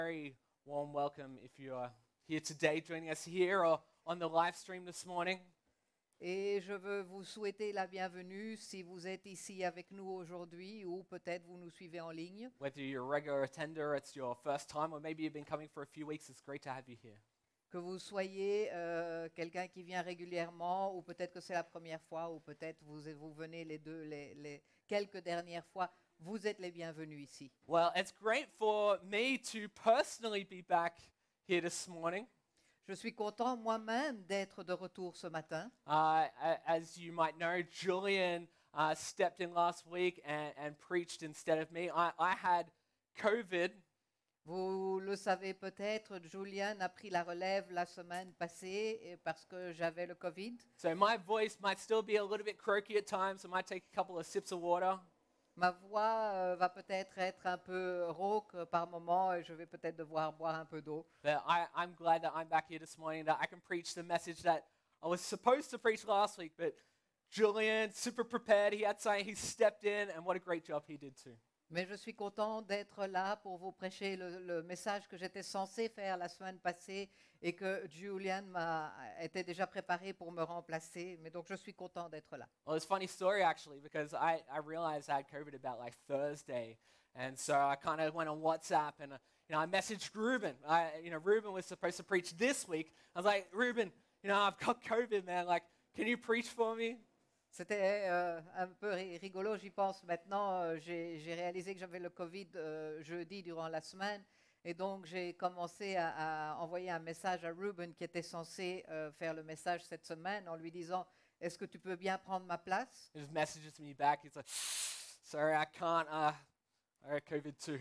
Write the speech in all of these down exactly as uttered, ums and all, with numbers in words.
Very warm welcome if you are here today joining us here or on the live stream this morning. Et je veux vous souhaiter la bienvenue si vous êtes ici avec nous aujourd'hui ou peut-être vous nous suivez en ligne. Whether you're a regular attender, it's your first time, or maybe you've been coming for a few weeks, it's great to have you here. Que vous soyez euh, quelqu'un qui vient régulièrement ou peut-être que c'est la première fois ou peut-être vous, vous venez les deux, les, les quelques dernières fois, vous êtes les bienvenus ici. Well, it's great for me to personally be back here this morning. Je suis content moi-même d'être de retour ce matin. Uh, a- as you might know, Julian uh, stepped in last week and, and preached instead of me. I, I had COVID. Vous le savez peut-être, Julian a pris la relève la semaine passée et parce que j'avais le Covid. So my voice might still be a little bit croaky at times. I might take a couple of sips of water. Ma voix euh, va peut-être être un peu rauque euh, par moment et je vais peut-être devoir boire un peu d'eau. But I, I'm glad that I'm back here this morning, that I can preach the message that I was supposed to preach last week. But Julian, super prepared, he had something, he stepped in, and what a great job he did too. Mais je suis content d'être là pour vous prêcher le, le message que j'étais censé faire la semaine passée et que Julian m'a était déjà préparé pour me remplacer. Mais donc je suis content d'être là. Well, it's a funny story actually, because I, I realized I had COVID about like Thursday. And so I kind of went on WhatsApp and uh, you know, I messaged Ruben. I, you know, Ruben was supposed to preach this week. I was like, Ruben, you know, I've got COVID, man. Like, can you preach for me? C'était euh, un peu ri- rigolo, j'y pense maintenant. euh, j'ai, j'ai réalisé que j'avais le Covid euh, jeudi durant la semaine. Et donc, j'ai commencé à, à envoyer un message à Ruben qui était censé euh, faire le message cette semaine en lui disant « Est-ce que tu peux bien prendre ma place ?» He just messages me back. He's like, sorry, I can't. Uh, I got COVID too.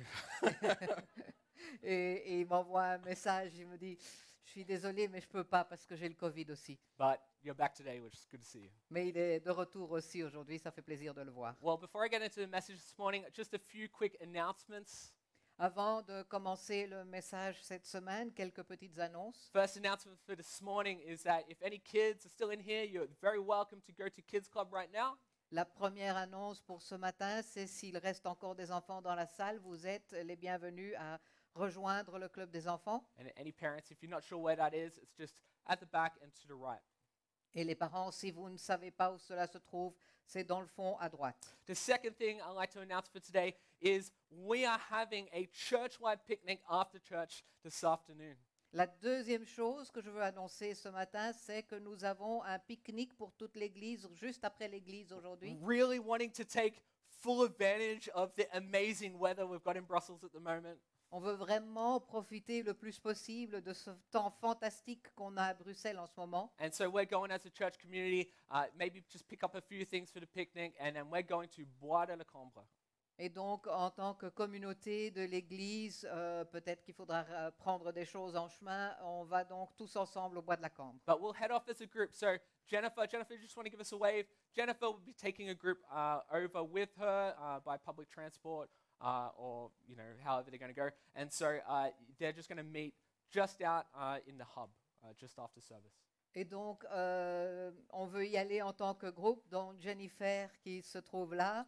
et, et il m'envoie un message, il me dit « Je suis désolé, mais je ne peux pas parce que j'ai le Covid aussi. But you're back today, which is good to see you. » Mais il est de retour aussi aujourd'hui, ça fait plaisir de le voir. Well, before I get into the message this morning, just a few quick announcements. Avant de commencer le message cette semaine, quelques petites annonces. First announcement for this morning is that if any kids are still in here, you're very welcome to go to Kids Club right now. La première annonce pour ce matin, c'est s'il reste encore des enfants dans la salle, vous êtes les bienvenus à rejoindre le club des enfants. And any parents, if you're not sure where that is, it's just at the back and to the right. Et les parents, si vous ne savez pas où cela se trouve, c'est dans le fond à droite. The second thing I'd like to announce for today is we are having a church-wide picnic after church this afternoon. La deuxième chose que je veux annoncer ce matin, c'est que nous avons un pique-nique pour toute l'église, juste après l'église aujourd'hui. Really wanting to take full advantage of the amazing weather we've got in Brussels at the moment. On veut vraiment profiter le plus possible de ce temps fantastique qu'on a à Bruxelles en ce moment. And so we're going as a church community, uh, maybe just pick up a few things for the picnic, and then we're going to Bois de la Cambre. Et donc, en tant que communauté de l'Église, euh, peut-être qu'il faudra euh, prendre des choses en chemin. On va donc tous ensemble au Bois de la Cambre. But we'll head off as a group. So Jennifer, Jennifer, just want to give us a wave. Jennifer will be taking a group uh, over with her uh, by public transport uh, or, you know, however they're going to go. And so uh, they're just going to meet just out uh, in the hub, uh, just after service. Et donc, euh, on veut y aller en tant que groupe. Donc, Jennifer, qui se trouve là,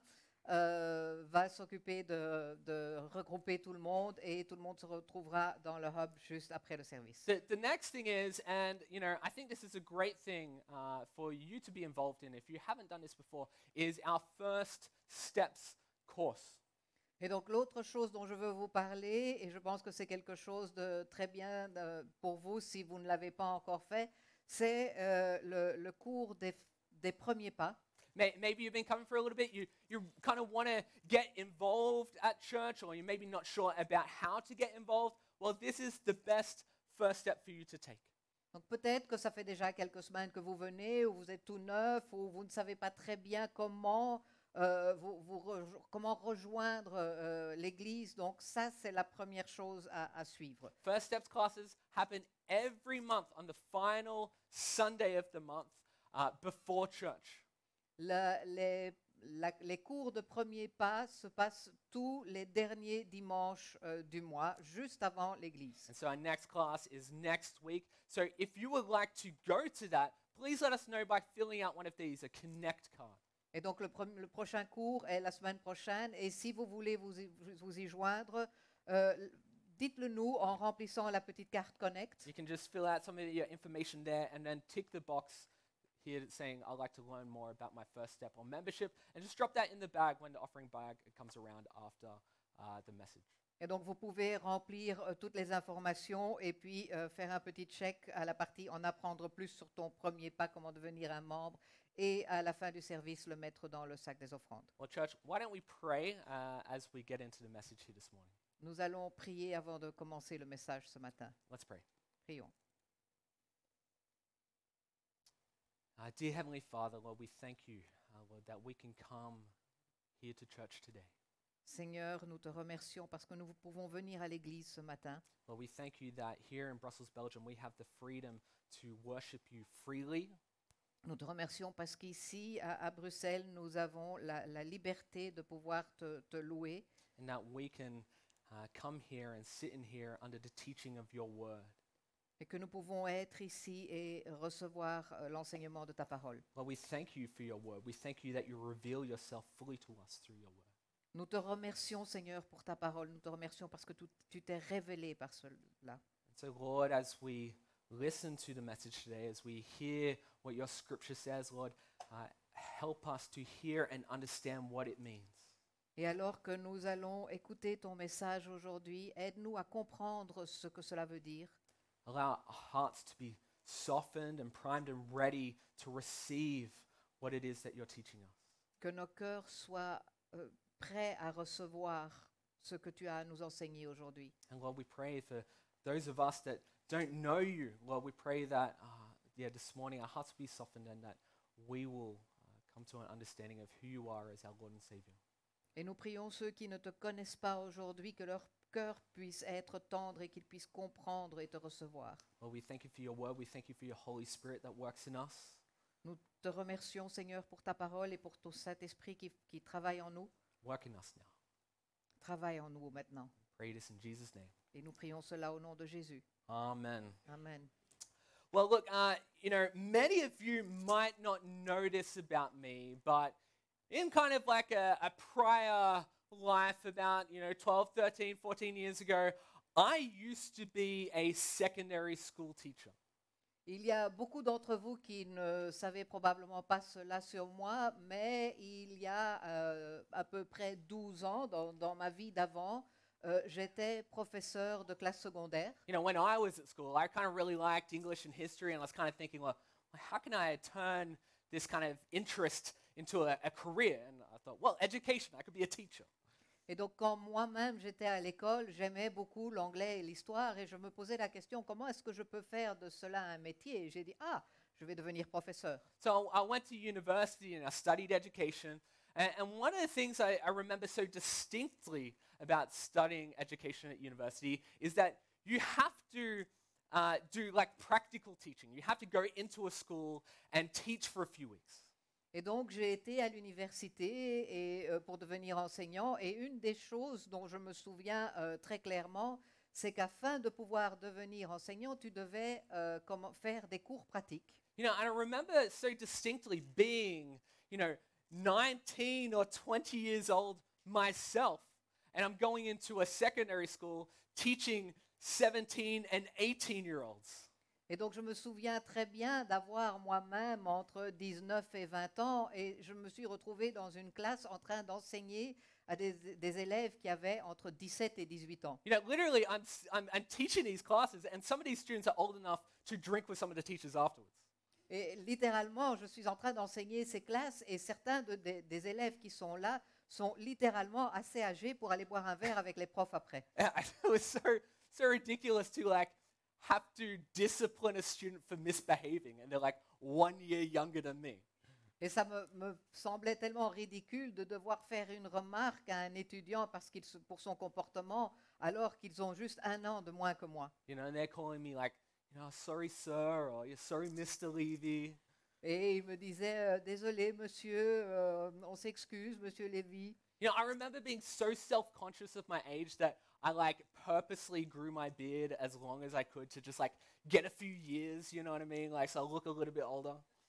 euh, va s'occuper de, de regrouper tout le monde et tout le monde se retrouvera dans le hub juste après le service. The, the next thing is, and, you know, I think this is a great thing uh, for you to be involved in if you haven't done this before, is our First Steps course. Et donc l'autre chose dont je veux vous parler, et je pense que c'est quelque chose de très bien de- pour vous si vous ne l'avez pas encore fait, c'est euh, le, le cours des, des premiers pas. May, maybe you've been coming for a little bit, you, you kind of want to get involved at church, or you're maybe not sure about how to get involved. Well, this is the best first step for you to take. Donc peut-être que ça fait déjà quelques semaines que vous venez, ou vous êtes tout neuf, ou vous ne savez pas très bien comment, euh, vous, vous rejo- comment rejoindre euh, l'Église. Donc ça, c'est la première chose à, à suivre. First Steps classes happen every month on the final Sunday of the month uh, before church. Le- les, la- les cours de premiers pas se passent tous les derniers dimanches euh, du mois, juste avant l'église. And so our next class is next week. So if you would like to go to that, please let us know by filling out one of these, a connect card. Et donc le, pre- le prochain cours est la semaine prochaine. Et si vous voulez vous y, vous y joindre, euh, dites-le nous en remplissant la petite carte Connect. You can just fill out some of your information there and then tick the box here saying, I'd like to learn more about my first step on membership, and just drop that in the bag when the offering bag comes around after uh, the message. Et donc, vous pouvez remplir euh, toutes les informations et puis euh, faire un petit check à la partie en apprendre plus sur ton premier pas, comment devenir un membre, et à la fin du service, le mettre dans le sac des offrandes. Well, church, why don't we pray uh, as we get into the message here this morning? Nous allons prier avant de commencer le message ce matin. Let's pray. Prions. Uh, dear Heavenly Father, Lord, we thank you, uh, Lord, that we can come here to church today. Seigneur, nous te remercions parce que nous pouvons venir à l'église ce matin. Lord, we thank you that here in Brussels, Belgium, we have the freedom to worship you freely. Nous te remercions parce qu'ici, à, à Bruxelles, nous avons la, la liberté de pouvoir te, te louer And that we can uh, come here and sit in here under the teaching of your word. et que nous pouvons être ici et recevoir euh, l'enseignement de ta parole. Lord, we thank you for your word. We thank you that you reveal yourself fully to us through your word. Nous te remercions, Seigneur, pour ta parole. Nous te remercions parce que tu, tu t'es révélé par cela. And so, Lord, as we listen to the message today, as we hear what your scripture says, Lord, uh, help us to hear and understand what it means. Et alors que nous allons écouter ton message aujourd'hui, aide-nous à comprendre ce que cela veut dire. Allow our hearts to be softened and primed and ready to receive what it is that you're teaching us. Que nos cœurs soient euh, prêts à recevoir ce que tu as à nous enseigner aujourd'hui. And Lord, we pray for those of us that don't know you. Lord, we pray that, uh, yeah, this morning our hearts will be softened and that we will uh, come to an understanding of who you are as our Lord and Savior. Et nous prions ceux qui ne te connaissent pas aujourd'hui, que leur cœur puisse être tendre et qu'ils puissent comprendre et te recevoir. Lord, we thank you for your word. We thank you for your Holy Spirit that works in us. Nous te remercions, Seigneur, pour ta parole et pour ton Saint-Esprit qui, qui travaille en nous. Work in us now. Travaille en nous maintenant. Pray this in Jesus' name. Et nous prions cela au nom de Jésus. Amen. Amen. Well, look, uh, you know, many of you might not know this about me, but in kind of like a, a prior life about, you know, twelve, thirteen, fourteen years ago, I used to be a secondary school teacher. Il y a beaucoup d'entre vous qui ne savaient probablement pas cela sur moi, mais il y a euh, à peu près douze ans, dans, dans ma vie d'avant, euh, j'étais professeur de classe secondaire. You know, when I was at school, I kind of really liked English and history, and I was kind of thinking, well, how can I turn this kind of interest into a, a career? And I thought, well, education, I could be a teacher. Et donc, quand moi-même j'étais à l'école, j'aimais beaucoup l'anglais et l'histoire, et je me posais la question, comment est-ce que je peux faire de cela un métier? Et j'ai dit, ah, je vais devenir professeur. So I went to university and I studied education. And, and one of the things I, I remember so distinctly about studying education at university is that you have to uh, do like practical teaching. You have to go into a school and teach for a few weeks. Et donc, j'ai été à l'université et, euh, pour devenir enseignant. Et une des choses dont je me souviens euh, très clairement, c'est qu'afin de pouvoir devenir enseignant, tu devais euh, comment, faire des cours pratiques. You know, and I remember so distinctly being, you know, nineteen or twenty years old myself, and I'm going into a secondary school teaching seventeen and eighteen year olds. Et donc, je me souviens très bien d'avoir moi-même entre dix-neuf et vingt ans, et je me suis retrouvée dans une classe en train d'enseigner à des, des élèves qui avaient entre dix-sept et dix-huit ans. You know, literally, I'm, s- I'm, I'm teaching these classes, and some of these students are old enough to drink with some of the teachers afterwards. Et littéralement, je suis en train d'enseigner ces classes, et certains de- des- des élèves qui sont là sont littéralement assez âgés pour aller boire un verre avec les profs après. And I- it was so, so ridiculous to like have to discipline a student for misbehaving, and they're like one year younger than me. Et ça me, me semblait tellement ridicule de devoir faire une remarque à un étudiant parce qu'il, se- pour son comportement, alors qu'ils ont juste un an de moins que moi. You know, and they're calling me like, you know, sorry, sir, or you're sorry, Mister Levy. Et il me disait, euh, désolé monsieur, euh, on s'excuse, monsieur Lévy. You know, I remember being so self-conscious of my age that I like purposely grew my beard as long as I could to just like get a few years, you know what I mean? Like, so I look a little bit older.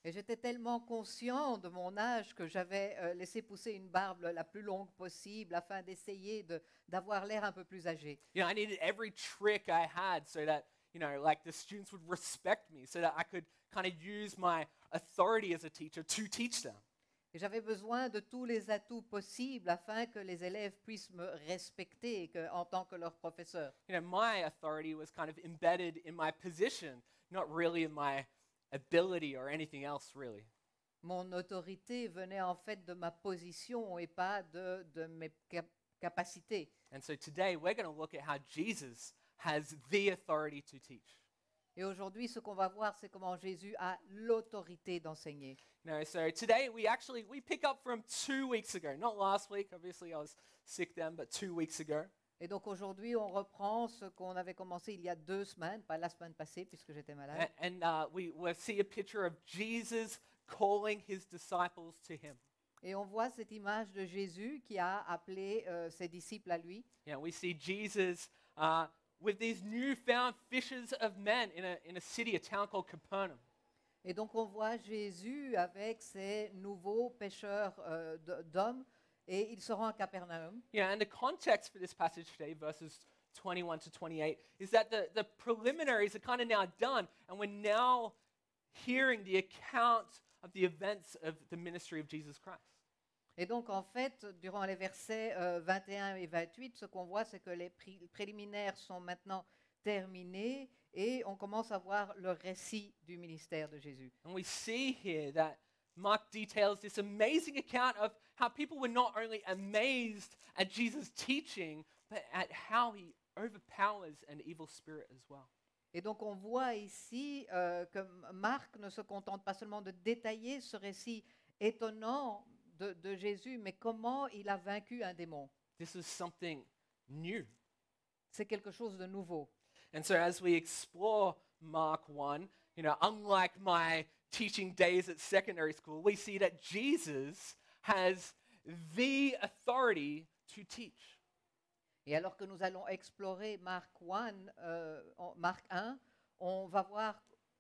Et j'étais tellement conscient de mon âge que j'avais euh, laissé pousser une barbe la plus longue possible afin d'essayer de, d'avoir l'air un peu plus âgé. You know, I needed every trick I had so that, you know, like the students would respect me, so that I could kind of use my authority as a teacher to teach them. Et j'avais besoin de tous les atouts possibles afin que les élèves puissent me respecter que- en tant que leur professeur. You know, my authority was kind of embedded in my position, not really in my ability or anything else, really. Mon autorité venait en fait de ma position et pas de, de mes cap- capacités. And so today we're going to look at how Jesus has the authority to teach. Et aujourd'hui, ce qu'on va voir, c'est comment Jésus a l'autorité d'enseigner. You know, so today we actually we pick up from two weeks ago, not last week. Obviously, I was sick then, but two weeks ago. Et donc aujourd'hui, on reprend ce qu'on avait commencé il y a deux semaines, pas la semaine passée puisque j'étais malade. A- And uh, we we see a picture of Jesus calling his disciples to him. Et on voit cette image de Jésus qui a appelé euh, ses disciples à lui. You know, we see Jesus uh, with these newfound fishers of men in a in a city, a town called Capernaum. Et donc on voit Jésus avec ses nouveaux pêcheurs euh, d- d'hommes et il se rend à Capernaum. Yeah, and the context for this passage today, verses twenty-one to twenty-eight, is that the, the preliminaries are kind of now done, and we're now hearing the account of the events of the ministry of Jesus Christ. Et donc en fait, durant les versets euh, vingt et un et vingt-huit, ce qu'on voit, c'est que les pri- préliminaires sont maintenant terminés et on commence à voir le récit du ministère de Jésus. And we see here that Mark details this amazing account of how people were not only amazed at Jesus' teaching, but at how he overpowers an evil spirit as well. Et donc on voit ici euh, que Marc ne se contente pas seulement de détailler ce récit étonnant de, de Jésus, mais comment il a vaincu un démon. This is something new. C'est quelque chose de nouveau. And so as we explore Mark one, you know, unlike my teaching days at secondary school, we see that Jesus has the authority to teach. Et alors que nous allons explorer Marc un, euh, en- Marc un, on va voir,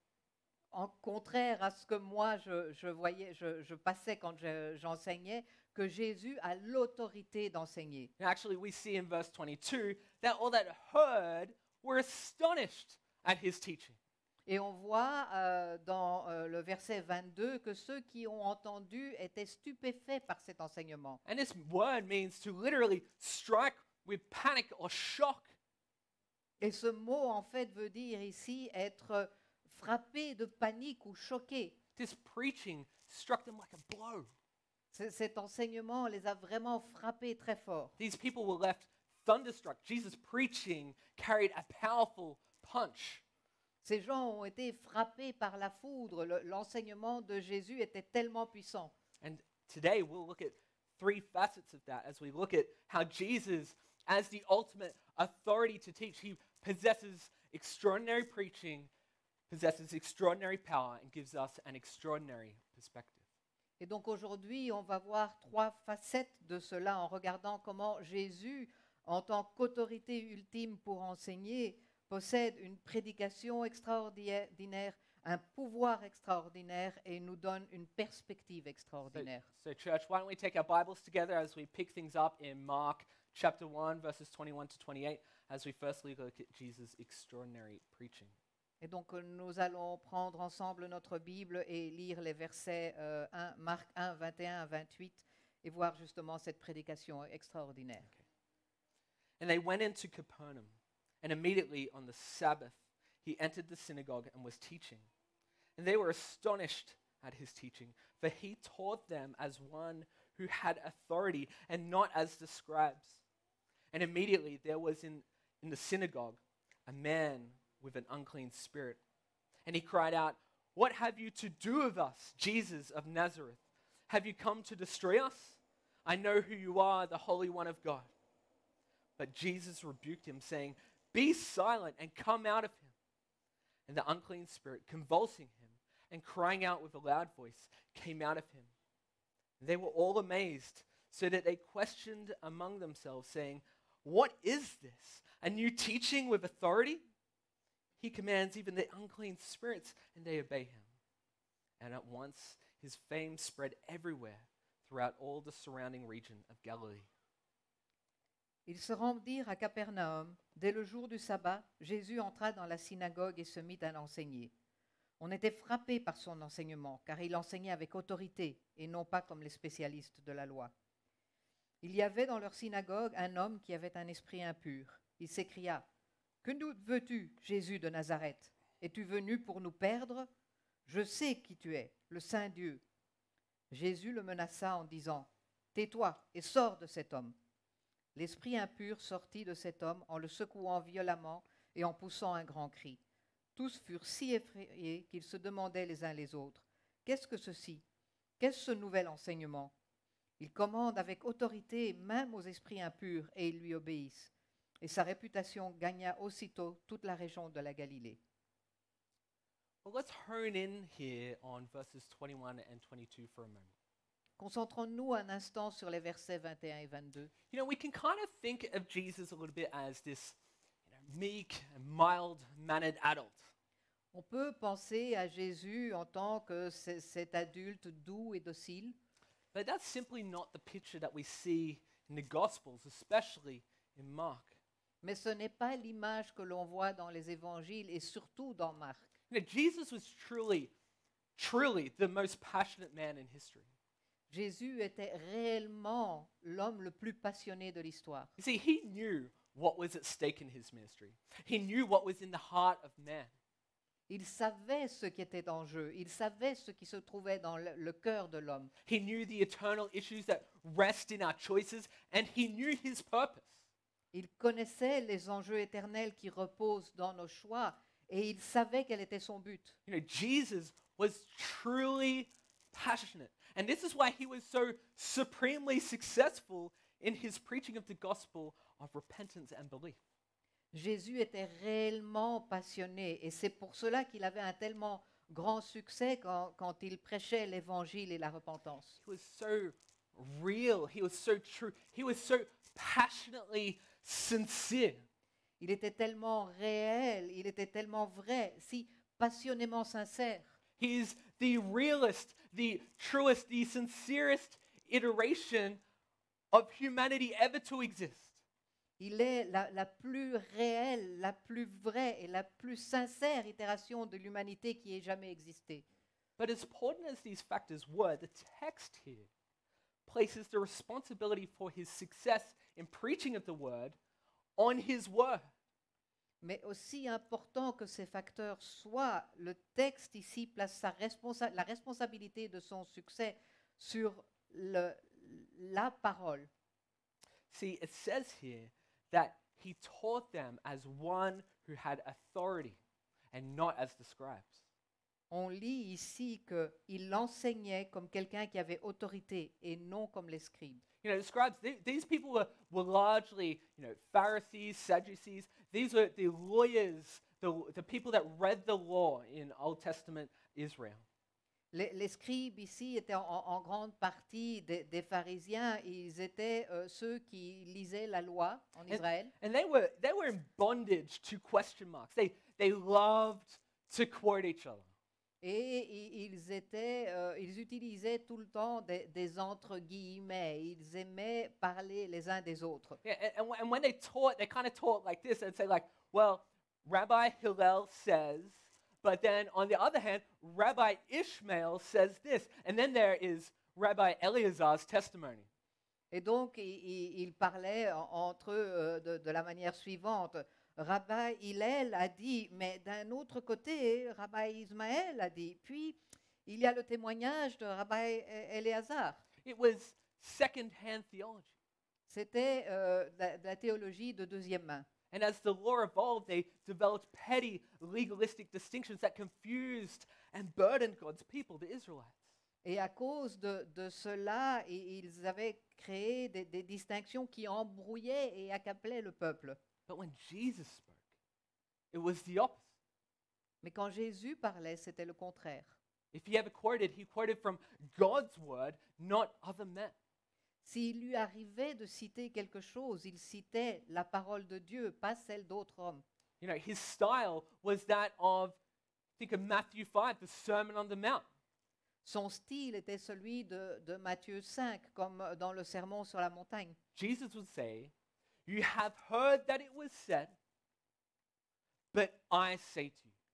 en contraire à ce que moi je, je voyais, je, je passais quand je- j'enseignais, que Jésus a l'autorité d'enseigner. And actually, we see in verse twenty-two that all that heard were astonished at his teaching. Et on voit euh, dans euh, le verset vingt-deux que ceux qui ont entendu étaient stupéfaits par cet enseignement. And this word means to literally strike with panic or shock. Et ce mot, en fait, veut dire ici être frappé de panique ou choqué. This preaching struck them like a blow. C- Cet enseignement les a vraiment frappés très fort. These people were left thunderstruck. Jesus' preaching carried a powerful punch. Ces gens ont été frappés par la foudre. Le- L'enseignement de Jésus était tellement puissant. And today we'll look at three facets of that as we look at how Jesus, as the ultimate authority to teach, he possesses extraordinary preaching, possesses extraordinary power, and gives us an extraordinary perspective. Et donc aujourd'hui, on va voir trois facettes de cela en regardant comment Jésus, en tant qu'autorité ultime pour enseigner, possède une prédication extraordinaire, un pouvoir extraordinaire et nous donne une perspective So, extraordinaire. so, church, why don't we take our Bibles together as we pick things up in Mark chapter one, verses twenty-one to twenty-eight, as we firstly look at Jesus' extraordinary preaching. Et donc euh, nous allons prendre ensemble notre Bible et lire les versets euh, un, Marc un, vingt et un à vingt-huit et voir justement cette prédication extraordinaire. And they went into Capernaum, and immediately on the Sabbath he entered the synagogue and was teaching. And they were astonished at his teaching, for he taught them as one who had authority and not as the scribes. And immediately there was in, in the synagogue a man with an unclean spirit. And he cried out, "What have you to do with us, Jesus of Nazareth? Have you come to destroy us? I know who you are, the Holy One of God." But Jesus rebuked him, saying, "Be silent and come out of him." And the unclean spirit, convulsing him and crying out with a loud voice, came out of him. And they were all amazed, so that they questioned among themselves, saying, "What is this? A new teaching with authority? He commands even the unclean spirits, and they obey him." And at once his fame spread everywhere throughout all the surrounding region of Galilee. Ils se rendirent à Capernaum. Dès le jour du sabbat, Jésus entra dans la synagogue et se mit à l'enseigner. On était frappé par son enseignement, car il enseignait avec autorité et non pas comme les spécialistes de la loi. Il y avait dans leur synagogue un homme qui avait un esprit impur. Il s'écria « Que nous veux-tu, Jésus de Nazareth? Es-tu venu pour nous perdre? Je sais qui tu es, le Saint Dieu. » Jésus le menaça en disant « Tais-toi et sors de cet homme. » L'esprit impur sortit de cet homme en le secouant violemment et en poussant un grand cri. Tous furent si effrayés qu'ils se demandaient les uns les autres « Qu'est-ce que ceci? Qu'est-ce ce nouvel enseignement ?» Il commande avec autorité même aux esprits impurs et ils lui obéissent. Et sa réputation gagna aussitôt toute la région de la Galilée. Well, let's hone in here on verses twenty-one and twenty-two for a moment. Concentrons-nous un instant sur les versets vingt et un et vingt-deux. You know, we can kind of think of Jesus a little bit as this you know, meek and mild-mannered adult. On peut penser à Jésus en tant que c- cet adulte doux et docile, But that's simply not the picture that we see in the Gospels, especially in Mark. mais ce n'est pas l'image que l'on voit dans les évangiles et surtout dans Marc. You know, Jesus was truly, truly the most passionate man in history. Jésus était réellement l'homme le plus passionné de l'histoire. You see, he knew what was at stake in his ministry. He knew what was in the heart of man. Il savait ce qui était en jeu, il savait ce qui se trouvait dans le, le cœur de l'homme. He knew the eternal issues that rest in our choices, and he knew his purpose. Il connaissait les enjeux éternels qui reposent dans nos choix et il savait quel était son but. You know, Jesus was truly passionate. And this is why he was so supremely successful in his preaching of the gospel of repentance and belief. Jésus était réellement passionné et c'est pour cela qu'il avait un tellement grand succès quand, quand il prêchait l'évangile et la repentance. He was so real. He was so true. He was so passionately sincere. Il était tellement réel, il était tellement vrai, si passionnément sincère. He is the realest, the truest, the sincerest iteration of humanity ever to exist. Il est la, la plus réelle, la plus vraie et la plus sincère itération de l'humanité qui ait jamais existé. But as important as these factors were, the text here places the responsibility for his success in preaching of the word on his word. Mais aussi important que ces facteurs soient, le texte ici place sa responsa- la responsabilité de son succès sur le- la parole. See, it says here that he taught them as one who had authority and not as the scribes. On lit ici qu'il enseignait comme quelqu'un qui avait autorité et non comme les scribes. You know, the scribes, they, these people were, were largely, you know, Pharisees, Sadducees. These were the lawyers, the, the people that read the law in Old Testament Israel. Les, les scribes ici étaient en, en grande partie des, des pharisiens. Ils étaient euh, ceux qui lisaient la loi en Israël. And they were, they were in bondage to question marks. They, they loved to quote each other. Et i- ils, étaient, euh, ils utilisaient tout le temps des, des entre guillemets. Ils aimaient parler les uns des autres. Yeah, and, and, when, and when they taught, they kind of taught like this. They'd say like, well, Rabbi Hillel says, but then on the other hand, Rabbi Ishmael says this. And then there is Rabbi Eleazar's testimony. Et donc, i- i- ils parlaient en- entre eux euh, de, de la manière suivante. Rabbi Hillel a dit, mais d'un autre côté, Rabbi Ismaël a dit. Puis, il y a le témoignage de Rabbi E- Éléazar. It was second-hand theology. C'était euh, de la- de la théologie de deuxième main. And as the law evolved, they developed petty legalistic distinctions that confused and burdened God's people, the Israelites. Et à cause de, de cela, i- ils avaient créé des, des distinctions qui embrouillaient et accablaient le peuple. But when Jesus spoke, it was the opposite. Mais quand Jésus parlait, c'était le contraire. If he ever quoted, he quoted from God's word, not other men. S'il lui arrivait de citer quelque chose, il citait la parole de Dieu, pas celle d'autres hommes. You know, his style was that of, think of Matthew five, the Sermon on the Mount. Son style était celui de, de Matthieu cinq, comme dans le sermon sur la montagne. Jesus would say, "You have heard that it was said, but I say to you."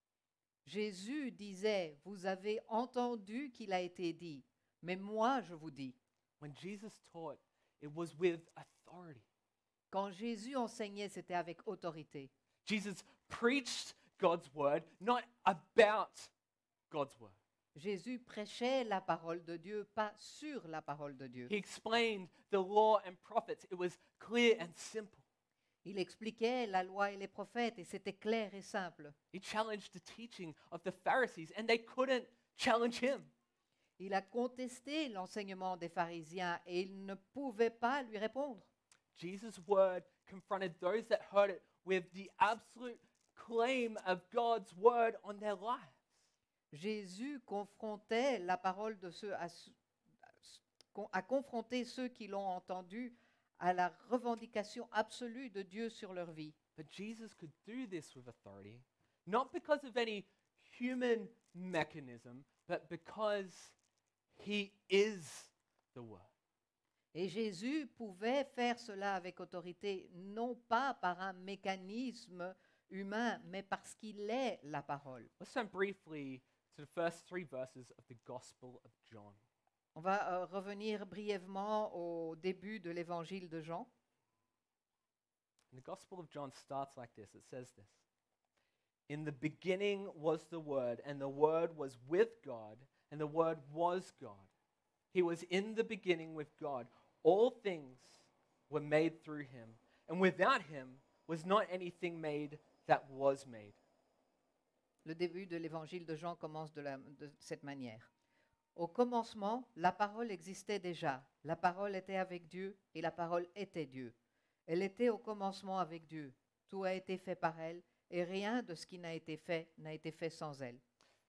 Jésus disait, vous avez entendu qu'il a été dit, mais moi je vous dis. When Jesus taught, it was with authority. Quand Jésus enseignait, c'était avec autorité. Jesus preached God's word, not about God's word. Jésus prêchait la parole de Dieu, pas sur la parole de Dieu. He explained the law and prophets. It was clear and simple. Il expliquait la loi et les prophètes et c'était clair et simple. He challenged the teaching of the Pharisees, and they couldn't challenge him. Il a contesté l'enseignement des pharisiens et ils ne pouvaient pas lui répondre. Jesus' word confronted those that heard it with the absolute claim of God's word on their lives. Jésus confrontait la parole de ceux à, à confronter ceux qui l'ont entendu à la revendication absolue de Dieu sur leur vie. But Jesus could do this with authority, not because of any human mechanism, but because he is the word. Et Jésus pouvait faire cela avec autorité, non pas par un mécanisme humain, mais parce qu'il est la parole. Let's turn briefly to the first three verses of the Gospel of John. On va euh, revenir brièvement au début de l'évangile de Jean. And the Gospel of John starts like this. It says this. In the beginning was the Word, and the Word was with God, and the Word was God. He was in the beginning with God. All things were made through him, and without him was not anything made that was made. Le début de l'évangile de Jean commence de, la, de cette manière. Au commencement, la parole existait déjà. La parole était avec Dieu et la parole était Dieu. Elle était au commencement avec Dieu. Tout a été fait par elle et rien de ce qui n'a été fait n'a été fait sans elle.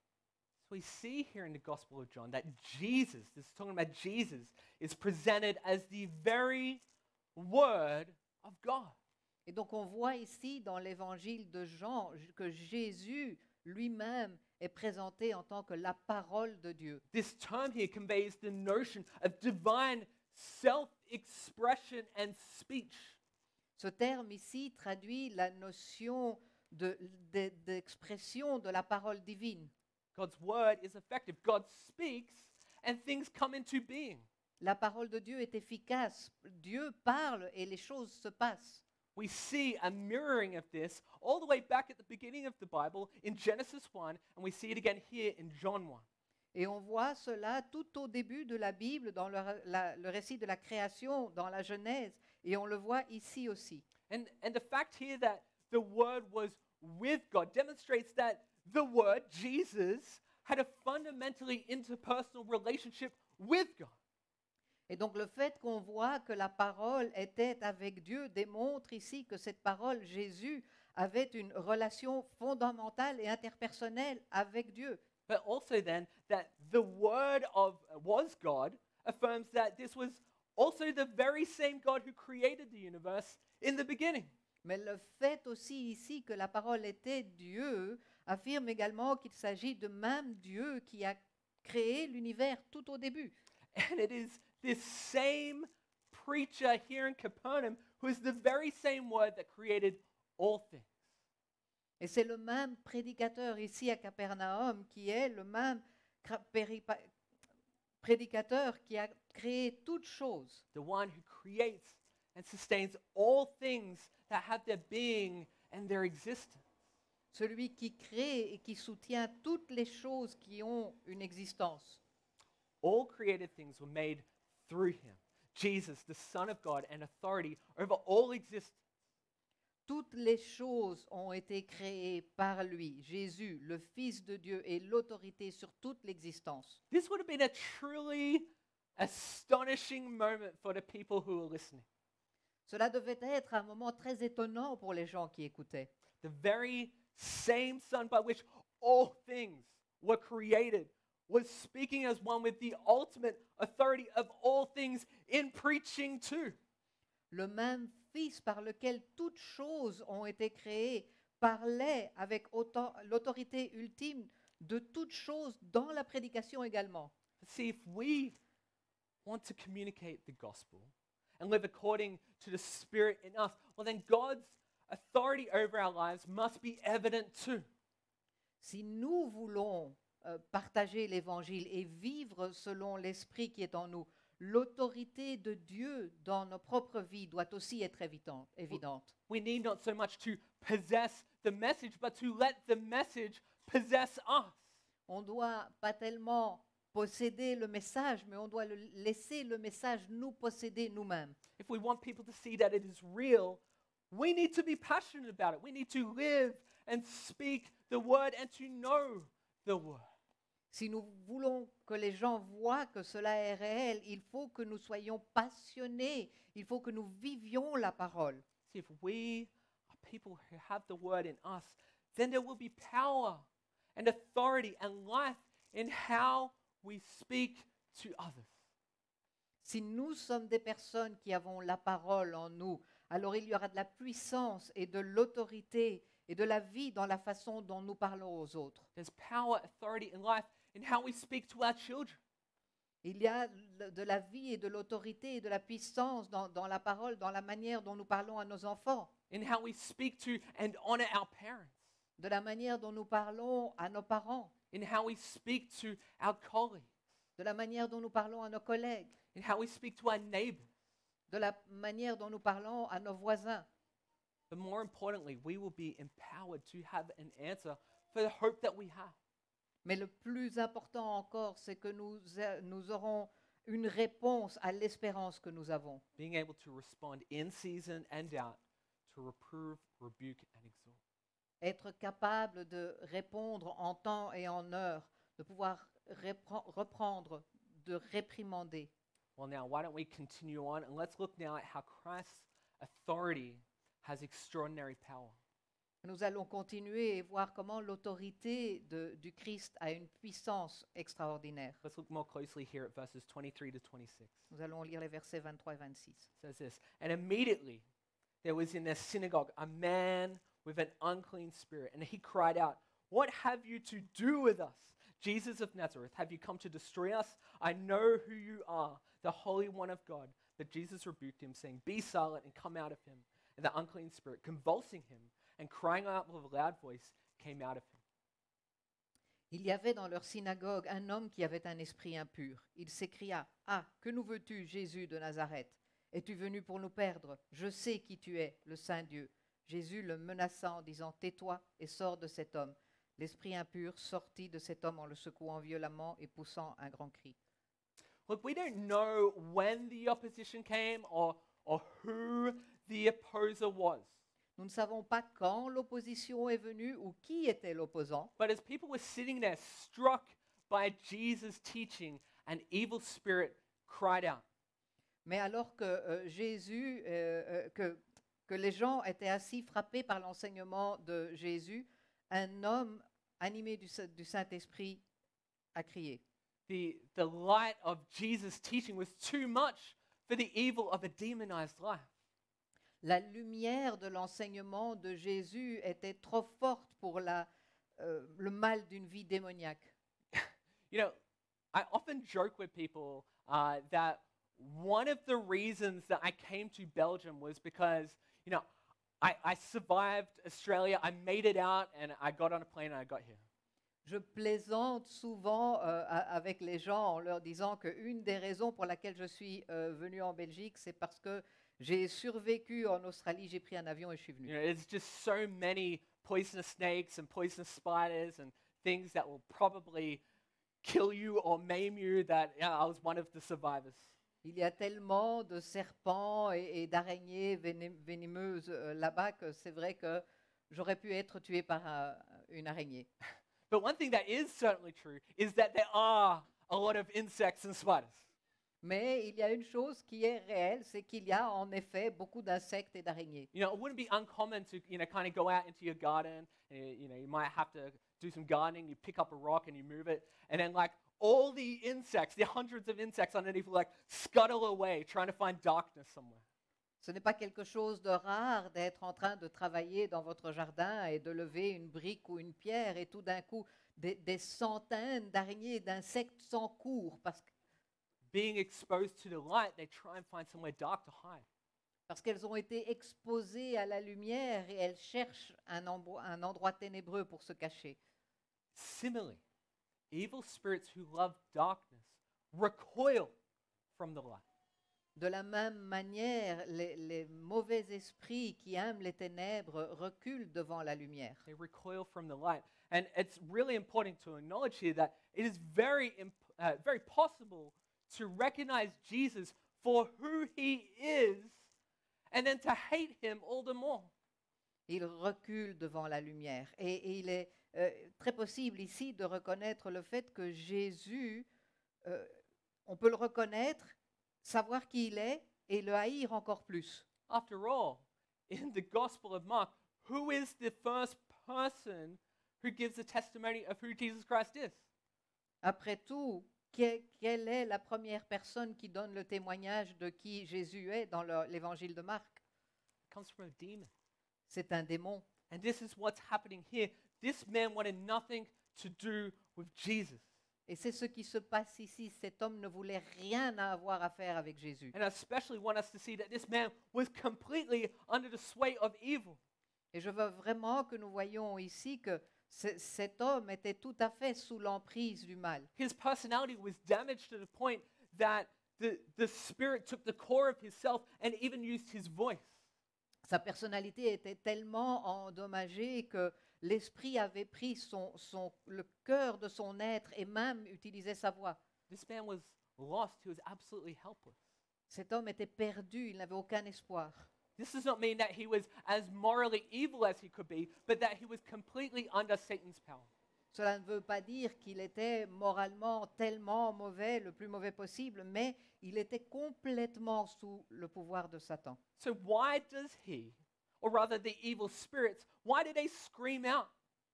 So we see here in the Gospel of John that Jesus, this is talking about Jesus, is presented as the very Word of God. Et donc on voit ici dans l'évangile de Jean que Jésus lui-même est présenté en tant que la parole de Dieu. This term here conveys the notion of divine self-expression and speech. Ce terme ici traduit la notion de, de, d'expression de la parole divine. God's word is effective. God speaks and things come into being. La parole de Dieu est efficace. Dieu parle et les choses se passent. We see a mirroring of this all the way back at the beginning of the Bible in Genesis one, and we see it again here in John one. Et on voit cela tout au début de la Bible, dans le, la, le récit de la création, dans la Genèse, et on le voit ici aussi. And, and the fact here that the Word was with God demonstrates that the Word, Jesus, had a fundamentally interpersonal relationship with God. Et donc le fait qu'on voit que la parole était avec Dieu démontre ici que cette parole, Jésus, avait une relation fondamentale et interpersonnelle avec Dieu. But also then that the Word of was God affirms that this was also the very same God who created the universe in the beginning. Mais le fait aussi ici que la parole était Dieu affirme également qu'il s'agit de même Dieu qui a créé l'univers tout au début. And it is this same preacher here in Capernaum who is the very same Word that created all things. Et c'est le même prédicateur ici à Capernaum qui est le même cra- péripa- prédicateur qui a créé toutes choses. The one who creates and sustains all things that have their being and their existence. Celui qui crée et qui soutient toutes les choses qui ont une existence. All created things were made through him. Jesus, the Son of God, and authority over all existence. Toutes les choses ont été créées par lui, Jésus, le Fils de Dieu, et l'autorité sur toute l'existence. This would have been a truly astonishing moment for the people who were listening. Cela devait être un moment très étonnant pour les gens qui écoutaient. The very same Son by which all things were created was speaking as one with the ultimate authority of all things in preaching too. Le même Fils par lequel toutes choses ont été créées parlait avec autant, l'autorité ultime de toutes choses dans la prédication également. See, if we want to communicate the gospel and live according to the Spirit in us, well, then God's authority over our lives must be evident too. Si nous voulons euh, partager l'évangile et vivre selon l'esprit qui est en nous, l'autorité de Dieu dans nos propres vies doit aussi être évidente. évidente. We need not so much to possess the message, but to let the message possess us. On doit pas tellement posséder le message, mais on doit le- laisser le message nous posséder nous-mêmes. If we want people to see that it is real, we need to be passionate about it. We need to live and speak the word and to know the word. Si nous voulons que les gens voient que cela est réel, il faut que nous soyons passionnés, il faut que nous vivions la parole. See, if we are people who have the word in us, then there will be power and authority and life in how we speak to others. Si nous sommes des personnes qui avons la parole en nous, alors il y aura de la puissance et de l'autorité et de la vie dans la façon dont nous parlons aux autres. There's power, authority, and life in how we speak to our children. Il y a le- de la vie et de l'autorité et de la puissance dans, dans la parole, dans la manière dont nous parlons à nos enfants, In how we speak to and honor our parents, de la manière dont nous parlons à nos parents, in how we speak to our colleagues, de la manière dont nous parlons à nos collègues, in how we speak to our neighbors. de la manière dont nous parlons à nos voisins. But more importantly, we will be empowered to have an answer for the hope that we have. Mais le plus important encore, c'est que nous, a- nous aurons une réponse à l'espérance que nous avons. Being able to respond in season and out to reprove, rebuke, and exhort. Être capable de répondre en temps et en heure, de pouvoir répren- reprendre, de réprimander. Well, now, why don't we continue on and let's look now at how Christ's authority has extraordinary power. Nous allons continuer et voir comment l'autorité de- du Christ a une puissance extraordinaire. Let's look more closely here at verses twenty-three to twenty-six. Nous allons lire les versets vingt-trois et vingt-six. It says this, and immediately there was in their synagogue a man with an unclean spirit, and he cried out, "What have you to do with us, Jesus of Nazareth? Have you come to destroy us? I know who you are, the Holy One of God." But Jesus rebuked him, saying, "Be silent and come out of him." And the unclean spirit, convulsing him and crying out with a loud voice, came out of him. Il y avait dans leur synagogue un homme qui avait un esprit impur. Il s'écria, « Ah, que nous veux-tu, Jésus de Nazareth? Es-tu venu pour nous perdre? Je sais qui tu es, le Saint Dieu. » Jésus le menaça en disant, « Tais-toi et sors de cet homme. » L'esprit impur sortit de cet homme en le secouant violemment et poussant un grand cri. Look, we don't know when the opposition came or, or who the opposer was. Nous ne savons pas quand l'opposition est venue ou qui était l'opposant, But as people were sitting there struck by Jesus' teaching, an evil spirit cried out. mais alors que euh, Jésus, euh, euh, que, que les gens étaient assis frappés par l'enseignement de Jésus, un homme animé du, Sa- du Saint-Esprit a crié. The, the light of Jesus' teaching was too much for the evil of a demonized life. La lumière de l'enseignement de Jésus était trop forte pour la, euh, le mal d'une vie démoniaque. You know, I often joke with people uh, that one of the reasons that I came to Belgium was because, you know, I, I survived Australia, I made it out, and I got on a plane and I got here. Je plaisante souvent euh, a- avec les gens en leur disant qu'une des raisons pour laquelle je suis euh, venu en Belgique, c'est parce que j'ai survécu en Australie, j'ai pris un avion et je suis You venu. know, there's just so many poisonous snakes and poisonous spiders and things that will probably kill you or maim you that yeah, I was one of the survivors. Il y a tellement de serpents et, et d'araignées véné- venimeuses euh, là-bas que c'est vrai que j'aurais pu être tué par un- une araignée. But one thing that is certainly true is that there are a lot of insects and spiders. Mais il y a une chose qui est réelle, c'est qu'il y a en effet beaucoup d'insectes et d'araignées. You know, it wouldn't be uncommon to, you know, kind of go out into your garden and, you know, you might have to do some gardening, you pick up a rock and you move it, and then like all the insects, the hundreds of insects underneath will like scuttle away trying to find darkness somewhere. Ce n'est pas quelque chose de rare d'être en train de travailler dans votre jardin et de lever une brique ou une pierre et tout d'un coup des, des centaines d'araignées et d'insectes s'encourent parce, que- Being exposed to the light, they try and find somewhere dark to hide. parce qu'elles ont été exposées à la lumière et elles cherchent un, embo- un endroit ténébreux pour se cacher. Similarly, evil spirits who love darkness recoil from the light. De la même manière, les, les mauvais esprits qui aiment les ténèbres reculent devant la lumière. They recoil from the light. And it's really important to acknowledge here that it is very, imp- uh, very possible to recognize Jesus for who he is and then to hate him all the more. Ils reculent devant la lumière. Et, et il est euh, très possible ici de reconnaître le fait que Jésus, euh, on peut le reconnaître, savoir qui il est et le haïr encore plus. After all, in the Gospel of Mark, who is the first person who gives a testimony of who Jesus Christ is? Après tout, que- quelle est la première personne qui donne le témoignage de qui Jésus est dans le- l'évangile de Marc? It comes from a demon. C'est un démon. And this is what's happening here. This man wanted nothing to do with Jesus. Et c'est ce qui se passe ici. Cet homme ne voulait rien à avoir à faire avec Jésus. And I especially want us to see that this man was completely under the sway of evil. Et je veux vraiment que nous voyions ici que ce- cet homme était tout à fait sous l'emprise du mal. His personality was damaged to the point that the, the spirit took the core of himself and even used his voice. Sa personnalité était tellement endommagée que l'esprit avait pris son, son- le cœur de son être et même utilisait sa voix. This man was lost. He was absolutely helpless. Cet homme était perdu, il n'avait aucun espoir. This does not mean that he was as morally evil as he could be, but that he was completely under Satan's power. Cela ne veut pas dire qu'il était moralement tellement mauvais, le plus mauvais possible, mais il était complètement sous le pouvoir de Satan. So why does he, or rather the evil spirits, why do they scream out?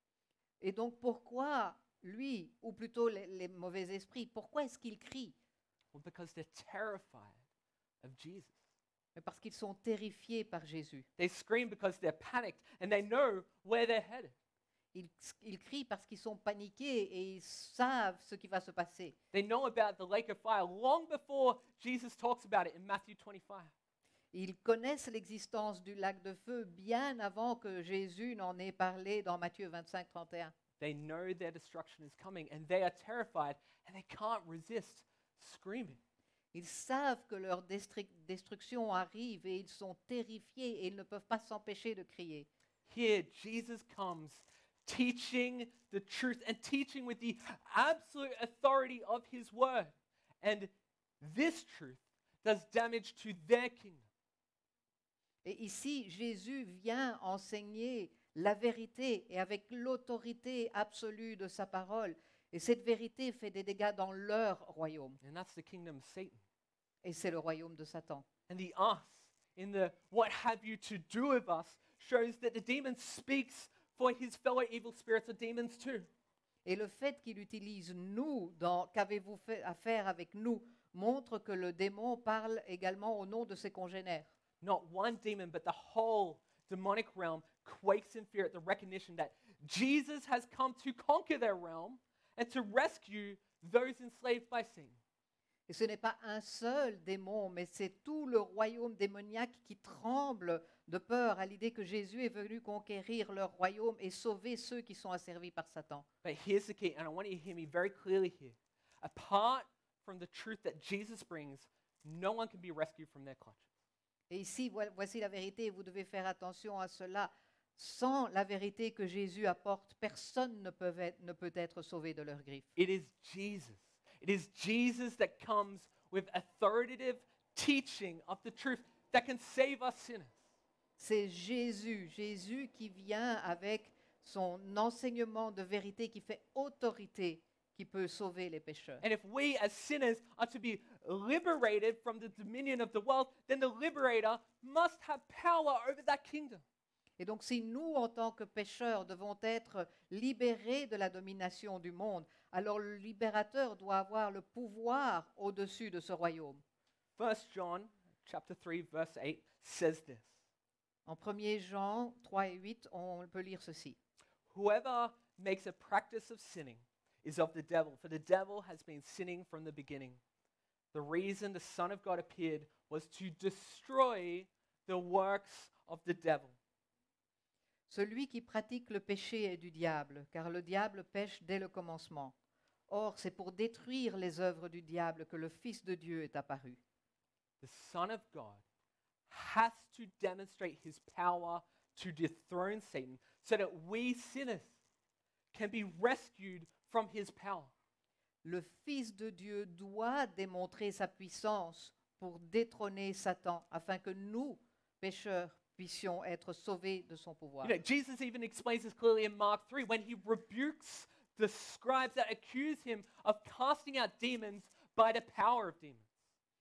Et donc pourquoi lui, ou plutôt les, les mauvais esprits, pourquoi est-ce qu'ils crient? Well, because they're terrified of Jesus. Mais parce qu'ils sont terrifiés par Jésus. They scream because they're panicked and they know where they're headed. Ils, ils crient parce qu'ils sont paniqués et ils savent ce qui va se passer. They know about the lake of fire long before Jesus talks about it in Matthew twenty-five. Ils connaissent l'existence du lac de feu bien avant que Jésus n'en ait parlé dans Matthieu vingt-cinq, trente et un. They know their destruction is coming and they are terrified and they can't resist screaming. Ils savent que leur destri- destruction arrive et ils sont terrifiés et ils ne peuvent pas s'empêcher de crier. Here, Jesus comes teaching the truth and teaching with the absolute authority of his word. And this truth does damage to their kingdom. Et ici, Jésus vient enseigner la vérité et avec l'autorité absolue de sa parole. Et cette vérité fait des dégâts dans leur royaume. And that's the kingdom of Satan. Et c'est le royaume de Satan. And the us in the what have you to do with us shows that the demon speaks for his fellow evil spirits or demons too. Et le fait qu'il utilise nous dans qu'avez-vous fait à faire avec nous montre que le démon parle également au nom de ses congénères. Not one demon, but the whole demonic realm quakes in fear at the recognition that Jesus has come to conquer their realm and to rescue those enslaved by sin. Et ce n'est pas un seul démon, mais c'est tout le royaume démoniaque qui tremble de peur à l'idée que Jésus est venu conquérir leur royaume et sauver ceux qui sont asservis par Satan. But here's the key, and I want you to hear me very clearly here. Apart from the truth that Jesus brings, no one can be rescued from their clutches. Et ici, voi- voici la vérité, et vous devez faire attention à cela. Sans la vérité que Jésus apporte, personne ne peut être, ne peut être sauvé de leurs griffes. It is Jesus. It is Jesus that comes with authoritative teaching of the truth that can save us sinners. C'est Jésus, Jésus qui vient avec son enseignement de vérité qui fait autorité, qui peut sauver les pécheurs. And if we as sinners are to be liberated from the dominion of the world, then the liberator must have power over that kingdom. Et donc si nous, en tant que pécheurs, devons être libérés de la domination du monde, alors le libérateur doit avoir le pouvoir au-dessus de ce royaume. First John chapter three, verse eight says this. En premier Jean trois et huit, on peut lire ceci. Whoever makes a practice of sinning is of the devil, for the devil has been sinning from the beginning. The reason the Son of God appeared was to destroy the works of the devil. Celui qui pratique le péché est du diable, car le diable pêche dès le commencement. Or, c'est pour détruire les œuvres du diable que le Fils de Dieu est apparu. The Son of God has to demonstrate his power to dethrone Satan so that we sinners can be rescued from his power. Le Fils de Dieu doit démontrer sa puissance pour détrôner Satan, afin que nous, pécheurs, puissions être sauvés de son pouvoir. You know, Jesus even explains this clearly in Mark three when he rebukes the scribes that accuse him of casting out demons by the power of demons.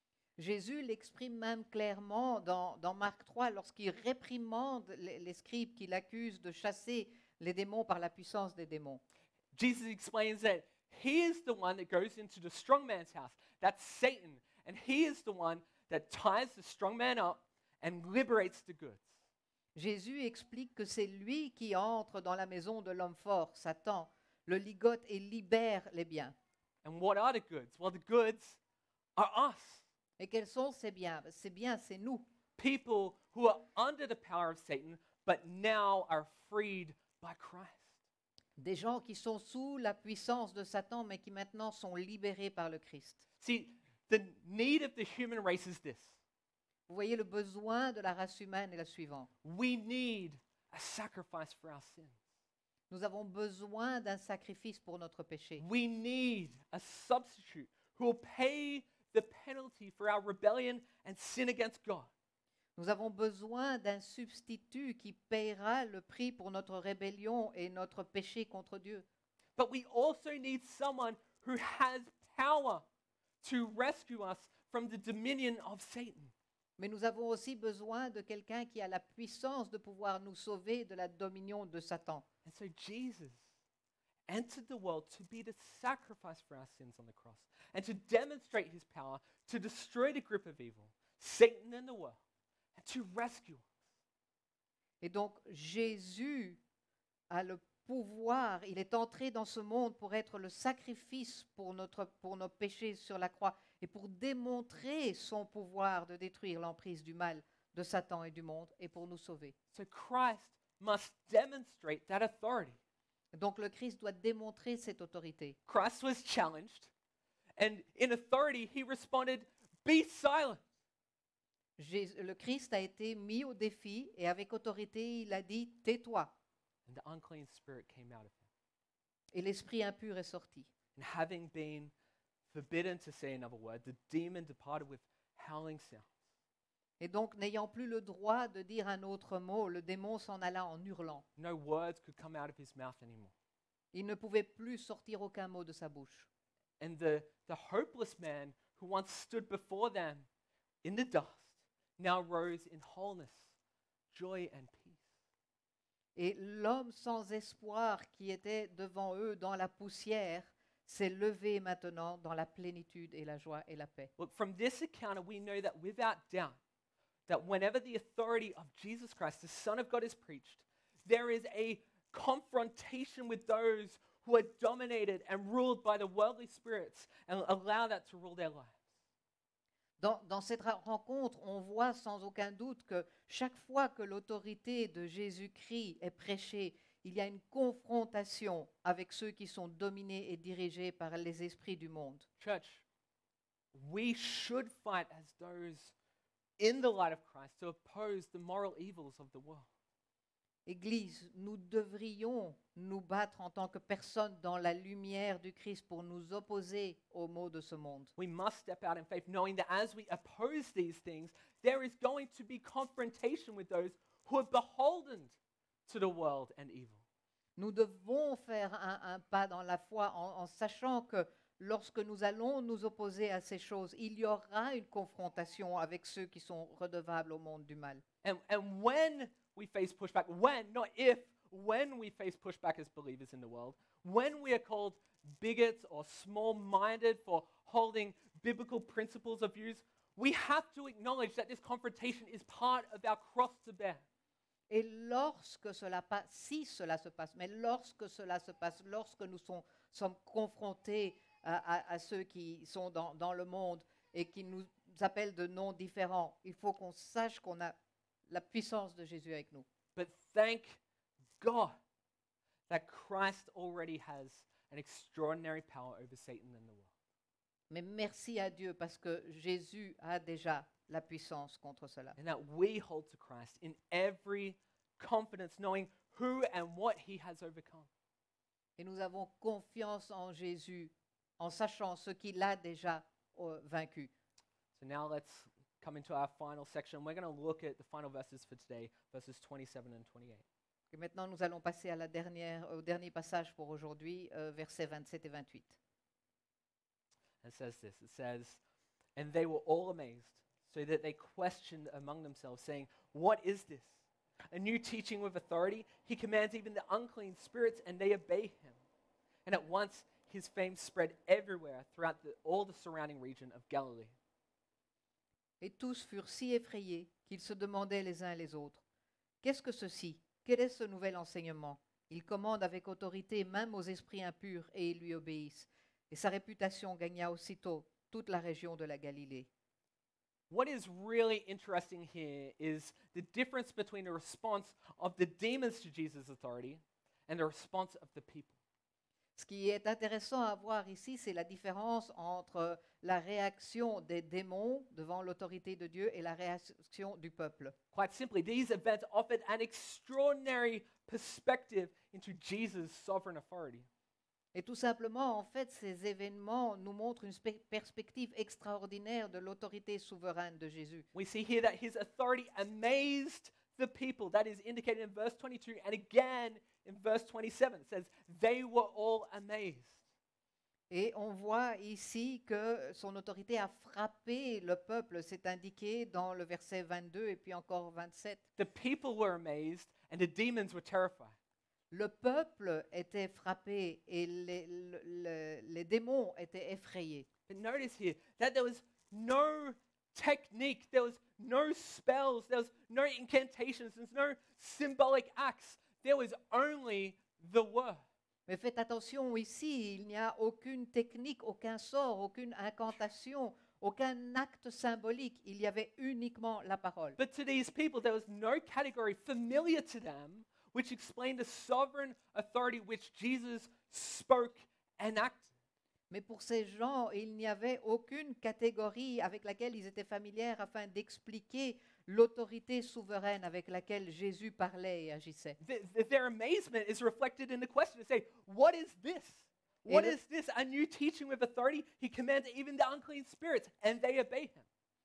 Jésus l'exprime même clairement dans, dans Marc trois lorsqu'il réprimande les, les scribes qui l'accusent de chasser les démons par la puissance des démons. Jesus explains that he is the one that goes into the strong man's house. That's Satan. And he is the one that ties the strong man up and liberates the goods. Jésus explique que c'est lui qui entre dans la maison de l'homme fort, Satan, le ligote et libère les biens. And what are the goods? Well, the goods are us. Et quels sont ces biens? Ces biens, c'est nous. People who are under the power of Satan, but now are freed by Christ. Des gens qui sont sous la puissance de Satan, mais qui maintenant sont libérés par le Christ. See, the need of the human race is this. Vous voyez, le besoin de la race humaine est la suivante. We need a sacrifice for our sins. Nous avons besoin d'un sacrifice pour notre péché. We need a substitute who will pay the penalty for our rebellion and sin against God. Nous avons besoin d'un substitut qui paiera le prix pour notre rébellion et notre péché contre Dieu. But we also need someone who has power to rescue us from the dominion of Satan. Mais nous avons aussi besoin de quelqu'un qui a la puissance de pouvoir nous sauver de la dominion de Satan. And so Jesus entered the world to be the sacrifice for our sins on the cross and to demonstrate his power to destroy the grip of evil, Satan and the world, and to rescue us. Et donc Jésus a le pouvoir, il est entré dans ce monde pour être le sacrifice pour, notre, pour nos péchés sur la croix et pour démontrer son pouvoir de détruire l'emprise du mal, de Satan et du monde et pour nous sauver. So Christ must demonstrate that authority. Donc le Christ doit démontrer cette autorité. Christ was challenged, and in authority he responded, "Be silent." Jésus- le Christ a été mis au défi et avec autorité, il a dit « tais-toi ». And the unclean spirit came out of him. Et l'esprit impur est sorti. And having been forbidden to say another word, the demon departed with howling sounds. Et donc, n'ayant plus le droit de dire un autre mot, le démon s'en alla en hurlant. No words could come out of his mouth anymore. Il ne pouvait plus sortir aucun mot de sa bouche. And the, the hopeless man who once stood before them in the dust now rose in wholeness, joy, and peace. Et l'homme sans espoir qui était devant eux dans la poussière s'est levé maintenant dans la plénitude et la joie et la paix. Look, from this account, we know that without doubt, that whenever the authority of Jesus Christ, the Son of God, is preached, there is a confrontation with those who are dominated and ruled by the worldly spirits and allow that to rule their lives. Dans, dans cette ra- rencontre, on voit sans aucun doute que chaque fois que l'autorité de Jésus-Christ est prêchée, il y a une confrontation avec ceux qui sont dominés et dirigés par les esprits du monde. Church, we should fight as those in the light of Christ to oppose the moral evils of the world. Église, nous devrions nous battre en tant que personnes dans la lumière du Christ pour nous opposer aux maux de ce monde. We must step out in faith, knowing that as we oppose these things, there is going to be confrontation with those who are beholden to the world and evil. Nous devons faire un, un pas dans la foi en, en sachant que lorsque nous allons nous opposer à ces choses, il y aura une confrontation avec ceux qui sont redevables au monde du mal. And, and when we face pushback, when, not if, when we face pushback as believers in the world, when we are called bigots or small-minded for holding biblical principles or views, we have to acknowledge that this confrontation is part of our cross to bear. Et lorsque cela passe, si cela se passe, mais lorsque cela se passe, lorsque nous sont- sommes confrontés à, à- à ceux qui sont dans, dans le monde et qui nous appellent de noms différents, il faut qu'on sache qu'on a la puissance de Jésus avec nous. But thank God that Christ already has an extraordinary power over Satan and the world. Mais merci à Dieu parce que Jésus a déjà la puissance contre cela. And that we hold to Christ in every confidence, knowing who and what he has overcome. Et nous avons confiance en Jésus en sachant ce qu'il a déjà euh, vaincu. So now let's come into our final section. We're going to look at the final verses for today, verses twenty-seven and twenty-eight. Et maintenant, nous allons passer à la dernière, au dernier passage pour aujourd'hui, euh, versets vingt-sept et vingt-huit. It says this. It says, "And they were all amazed, so that they questioned among themselves, saying, 'What is this? A new teaching with authority? He commands even the unclean spirits, and they obey him.' And at once his fame spread everywhere throughout the, all the surrounding region of Galilee." Et tous furent si effrayés qu'ils se demandaient les uns les autres, « Qu'est-ce que ceci? Quel est ce nouvel enseignement? Il commande avec autorité même aux esprits impurs et ils lui obéissent. » Et sa réputation gagna aussitôt toute la région de la Galilée. What is really interesting here is the difference between the response of the demons to Jesus' authority and the response of the people. Ce qui est intéressant à voir ici, c'est la différence entre la réaction des démons devant l'autorité de Dieu et la réaction du peuple. Quite simply, these events offered an extraordinary perspective into Jesus' sovereign authority. Et tout simplement, en fait, ces événements nous montrent une spé- perspective extraordinaire de l'autorité souveraine de Jésus. We see here that his authority amazed the people. That is indicated in verse twenty-two and again in verse twenty-seven. It says, "They were all amazed." Et on voit ici que son autorité a frappé le peuple, c'est indiqué dans le verset vingt-deux et puis encore vingt-sept. The people were amazed and the demons were terrified. Le peuple était frappé et les, le- le- les démons étaient effrayés. But notice here that there was no technique, there was no spells, there was no incantations, there's no symbolic acts. There was only the word. Mais faites attention, ici, il n'y a aucune technique, aucun sort, aucune incantation, aucun acte symbolique. Il y avait uniquement la parole. But to these people, there was no category familiar to them which explained the sovereign authority which Jesus spoke and acted. Mais pour ces gens, il n'y avait aucune catégorie avec laquelle ils étaient familiers afin d'expliquer l'autorité souveraine avec laquelle Jésus parlait et agissait. Th- th- their amazement is reflected in the question. They say, "What is this? What le- is this? A new teaching with authority? He commands even the unclean spirits, and they obey him."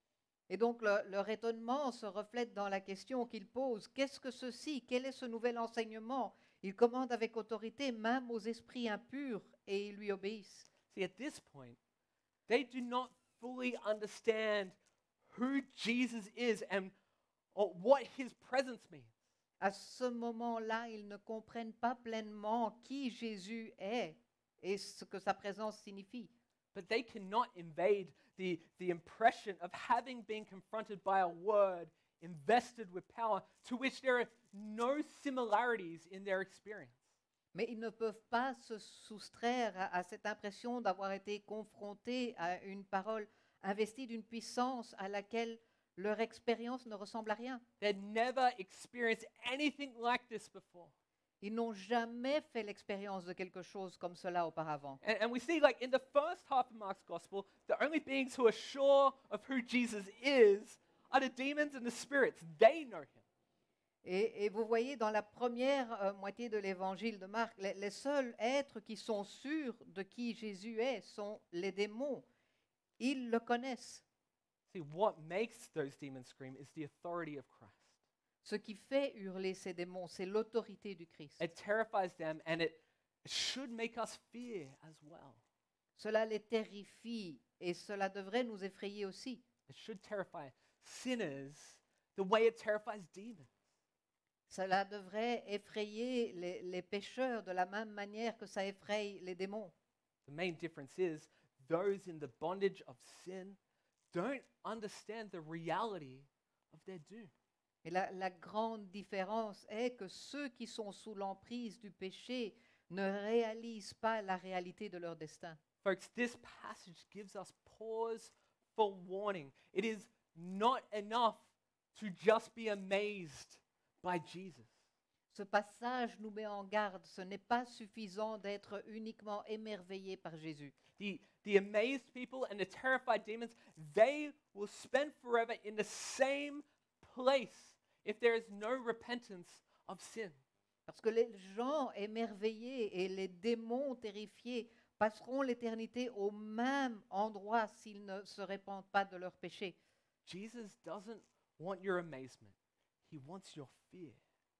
Et donc le- leur étonnement se reflète dans la question qu'ils posent. Qu'est-ce que ceci? Quel est ce nouvel enseignement? Il commande avec autorité même aux esprits impurs et ils lui obéissent. See, at this point, they do not fully understand who Jesus is and or what his presence means. À ce moment-là, ils ne comprennent pas pleinement qui Jésus est et ce que sa présence signifie. But they cannot invade the, the impression of having been confronted by a word invested with power to which there are no similarities in their experience. Mais ils ne peuvent pas se soustraire à, à cette impression d'avoir été confrontés à une parole investie d'une puissance à laquelle leur expérience ne ressemble à rien. They'd never experienced anything like this before. Ils n'ont jamais fait l'expérience de quelque chose comme cela auparavant. And, and we see, like, in the first half of Mark's gospel, the only beings who are sure of who Jesus is are the demons and the spirits. They know him. Et, et vous voyez dans la première euh, moitié de l'évangile de Marc, les, les seuls êtres qui sont sûrs de qui Jésus est sont les démons. Ils le connaissent. See, what makes those demons scream is the authority of Christ. Ce qui fait hurler ces démons, c'est l'autorité du Christ. It terrifies them, and it should make us fear as well. Cela les terrifie et cela devrait nous effrayer aussi. It should terrify sinners the way it terrifies demons. Cela devrait effrayer les, les pécheurs de la même manière que ça effraie les démons. The main difference is those in the bondage of sin don't understand the reality of their doom. Et la, la grande différence est que ceux qui sont sous l'emprise du péché ne réalisent pas la réalité de leur destin. Folks, this passage gives us pause for warning. It is not enough to just be amazed by Jesus. Ce passage nous met en garde. Ce n'est pas suffisant d'être uniquement émerveillé par Jésus. The, the amazed people and the terrified demons, they will spend forever in the same place if there is no repentance of sin. Parce que les gens émerveillés et les démons terrifiés passeront l'éternité au même endroit s'ils ne se répandent pas de leurs péchés. Jesus doesn't want your amazement. He wants your fear.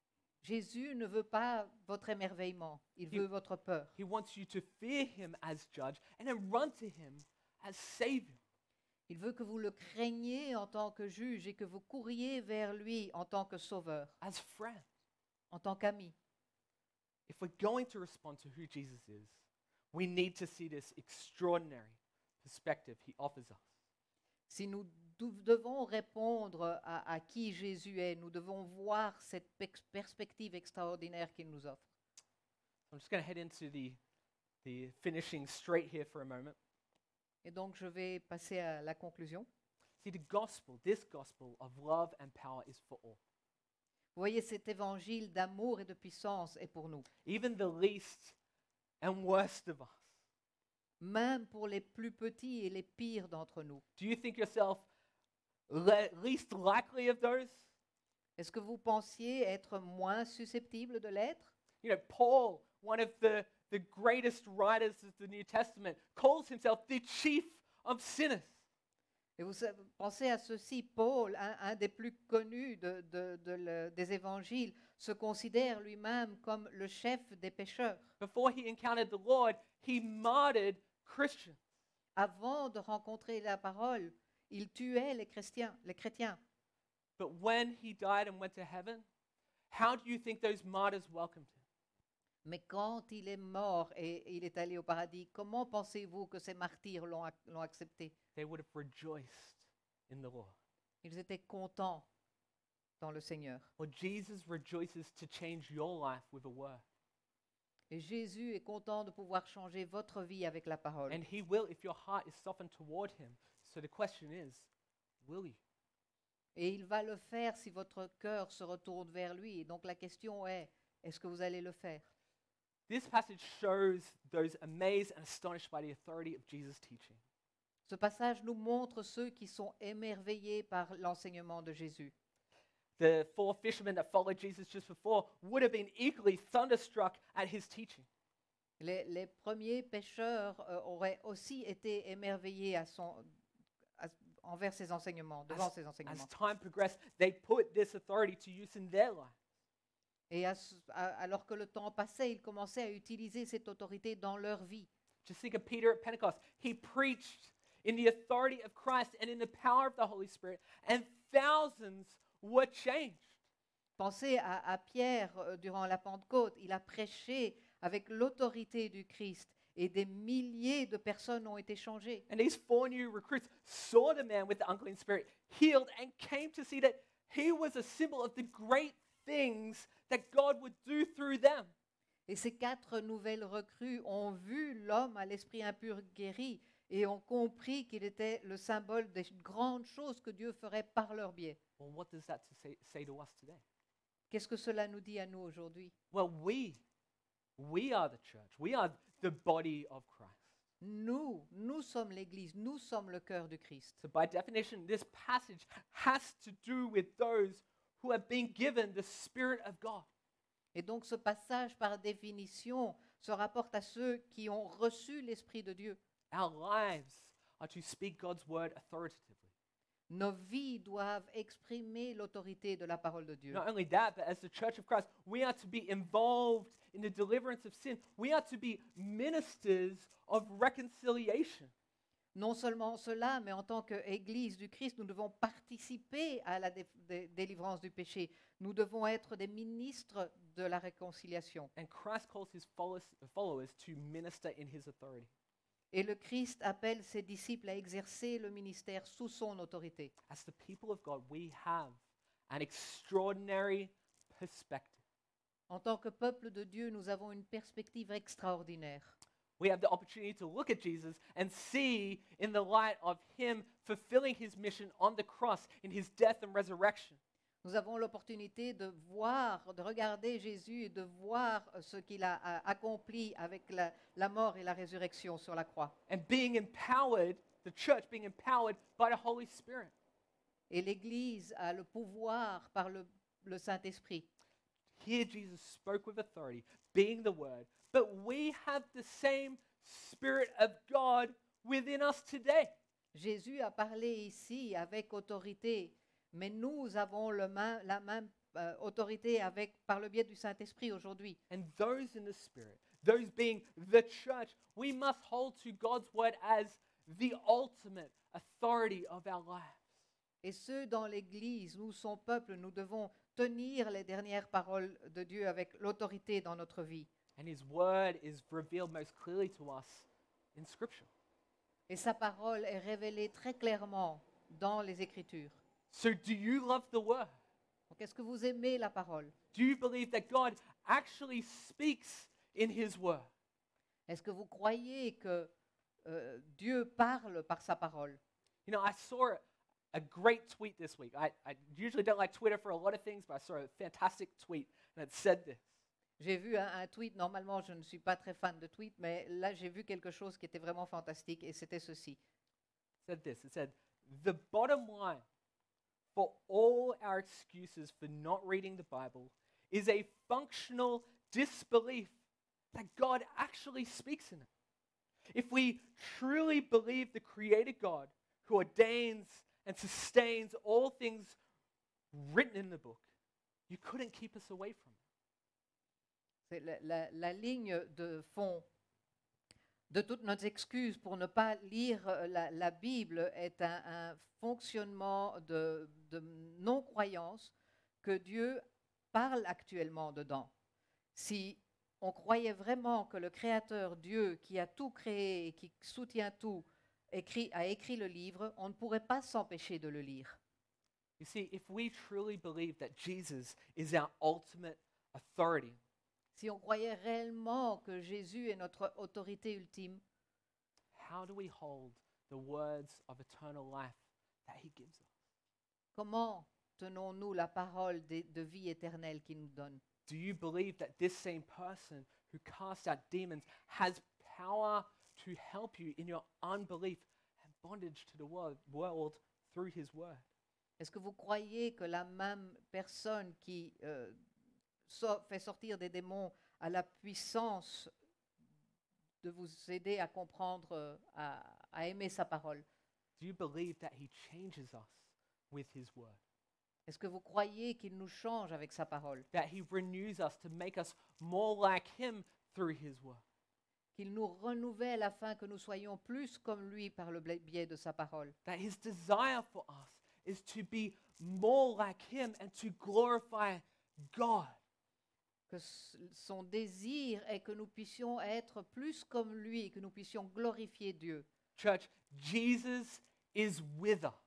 Jésus ne veut pas votre émerveillement, il Il- veut votre peur. He wants you to fear him as judge and then run to him as savior. Il veut que vous le craigniez en tant que juge et que vous couriez vers lui en tant que sauveur, as friend. en tant qu'ami. If we're going to respond to who Jesus is, we need to see this extraordinary perspective he offers us. Si nous dou- devons répondre à, à qui Jésus est, nous devons voir cette pex- perspective extraordinaire qu'il nous offre. I'm just going to head into the, the finishing straight here for a moment. Et donc je vais passer à la conclusion. See, the gospel, this gospel of love and power is for all. Vous voyez, cet évangile d'amour et de puissance est pour nous, Even the least and worst of us. même pour les plus petits et les pires d'entre nous. Do you think yourself le- least likely of those? Est-ce que vous pensiez être moins susceptible de l'être? You know, Paul, one of the, the greatest writers of the New Testament, calls himself the chief of sinners. Et vous sa- pensez à ceci, Paul, un, un des plus connus de- de- de le- des évangiles, se considère lui-même comme le chef des pécheurs. Before he encountered the Lord, he martyred Christians. Avant de rencontrer la parole, il tuait les chrétiens. Les chrétiens. But when he died and went to heaven, how do you think those martyrs welcomed him? Mais quand il est mort et il est allé au paradis, comment pensez-vous que ces martyrs l'ont ac- l'ont accepté? They would have rejoiced in the Lord. Ils étaient contents dans le Seigneur. Well, Jesus rejoices to change your life with a word. Et Jésus est content de pouvoir changer votre vie avec la parole. And he will if your heart is softened toward him. So the question is, will you? Et il va le faire si votre cœur se retourne vers lui. Et donc la question est, est-ce que vous allez le faire? This passage shows those amazed and astonished by the authority of Jesus' teaching. Ce passage nous montre ceux qui sont émerveillés par l'enseignement de Jésus. The four fishermen that followed Jesus just before would have been equally thunderstruck at his teaching. Les, les premiers pécheurs euh, auraient aussi été émerveillés à son, à- envers ses enseignements, devant ses As enseignements. time progressed, they put this authority to use in their life. Et à ce- à- alors que le temps passait, ils commençaient à utiliser cette autorité dans leur vie. Just think of Peter at Pentecost. He preached in the authority of Christ and in the power of the Holy Spirit, and thousands were changed. Pensez à, à Pierre euh, durant la Pentecôte. Il a prêché avec l'autorité du Christ et des milliers de personnes ont été changées. And these four new recruits saw the man with the unclean spirit healed and came to see that he was a symbol of the great things that God would do through them. Et ces quatre nouvelles recrues ont vu l'homme à l'esprit impur guéri et ont compris qu'il était le symbole des grandes choses que Dieu ferait par leur biais. Well, what does that to say, say to us today? Qu'est-ce que cela nous dit à nous aujourd'hui? Well, we, we are the church. We are the body of Christ. Nous, nous sommes l'Église, nous sommes le cœur du Christ. So by definition, this passage has to do with those who have been given the Spirit of God. Et donc ce passage, par définition, se rapporte à ceux qui ont reçu l'Esprit de Dieu. Our lives are to speak God's word authoritatively. Nos vies doivent exprimer l'autorité de la parole de Dieu. Not only that, but as the church of Christ, we are to be involved in the deliverance of sin. We are to be ministers of reconciliation. Non seulement cela, mais en tant qu'Église du Christ, nous devons participer à la dé- dé- délivrance du péché. Nous devons être des ministres de la réconciliation. And Christ calls his followers followers to minister in his authority. Et le Christ appelle ses disciples à exercer le ministère sous son autorité. As the people of God, we have an extraordinary perspective. En tant que peuple de Dieu, nous avons une perspective extraordinaire. We have the opportunity to look at Jesus and see in the light of him fulfilling his mission on the cross in his death and resurrection. Nous avons l'opportunité de voir, de regarder Jésus et de voir ce qu'il a a accompli avec la, la mort et la résurrection sur la croix. And being empowered, the church being empowered by the Holy Spirit. Et l'Église a le pouvoir par le, le Saint-Esprit. Here Jesus spoke with authority, being the Word, but we have the same Spirit of God within us today. Jésus a parlé ici avec autorité, mais nous avons le main- la même euh, autorité avec, par le biais du Saint-Esprit aujourd'hui. And those in the Spirit, those being the church, we must hold to God's Word as the ultimate authority of our lives. Et ceux dans l'Église, nous, son peuple, nous devons tenir les dernières paroles de Dieu avec l'autorité dans notre vie. And His Word is revealed most clearly to us in Scripture. Et sa parole est révélée très clairement dans les Écritures. So, do you love the Word? Donc, est-ce que vous aimez la parole? Do you believe that God actually speaks in His Word? Est-ce que vous croyez que euh, Dieu parle par sa parole? You know, I saw a, a great tweet this week. I, I usually don't like Twitter for a lot of things, but I saw a fantastic tweet, and it said this. J'ai vu un, un tweet, normalement je ne suis pas très fan de tweets, mais là j'ai vu quelque chose qui était vraiment fantastique et c'était ceci. It said this. It said, the bottom line for all our excuses for not reading the Bible is a functional disbelief that God actually speaks in it. If we truly believe the Creator God who ordains and sustains all things written in the book, you couldn't keep us away from it. C'est la, la- la ligne de fond de toutes nos excuses pour ne pas lire euh, la, la Bible est un, un fonctionnement de, de non-croyance que Dieu parle actuellement dedans. Si on croyait vraiment que le Créateur Dieu, qui a tout créé et qui soutient tout, écrit, a écrit le livre, on ne pourrait pas s'empêcher de le lire. You see, if we truly believe that Jesus is our ultimate authority, Si on croyait réellement que Jésus est notre autorité ultime, how do we hold the words of eternal life that He gives us? comment tenons-nous la parole de, de vie éternelle qu'il nous donne? Do you believe that this same person who casts out demons has power to help you in your unbelief and bondage to the world, world through His word? Est-ce que vous croyez que la même personne qui euh, so- fait sortir des démons a la puissance de vous aider à comprendre, euh, à, à aimer sa parole? Do you believe that He changes us with His word? Est-ce que vous croyez qu'il nous change avec sa parole? That He renews us to make us more like Him through His word? Qu'il nous renouvelle afin que nous soyons plus comme lui par le bla- biais de sa parole? That His desire for us is to be more like Him and to glorify God? Que s- son désir est que nous puissions être plus comme lui, que nous puissions glorifier Dieu. Church, Jesus is with us.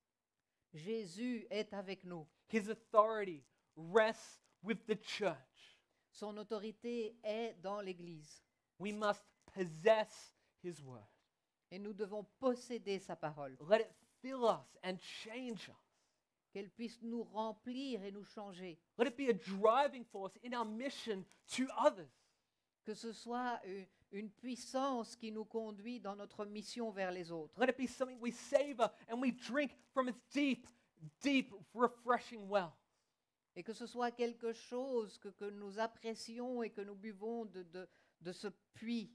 Jésus est avec nous. His authority rests with the church. Son autorité est dans l'Église. We must possess His word. Et nous devons posséder sa parole. Let it fill us and change us. Qu'elle puisse nous remplir et nous changer. Let it be a driving force in our mission to others. Que ce soit une, une puissance qui nous conduit dans notre mission vers les autres. Let it be something we savor and we drink from its deep, deep, refreshing well. Et que ce soit quelque chose que, que nous apprécions et que nous buvons de, de, de ce puits.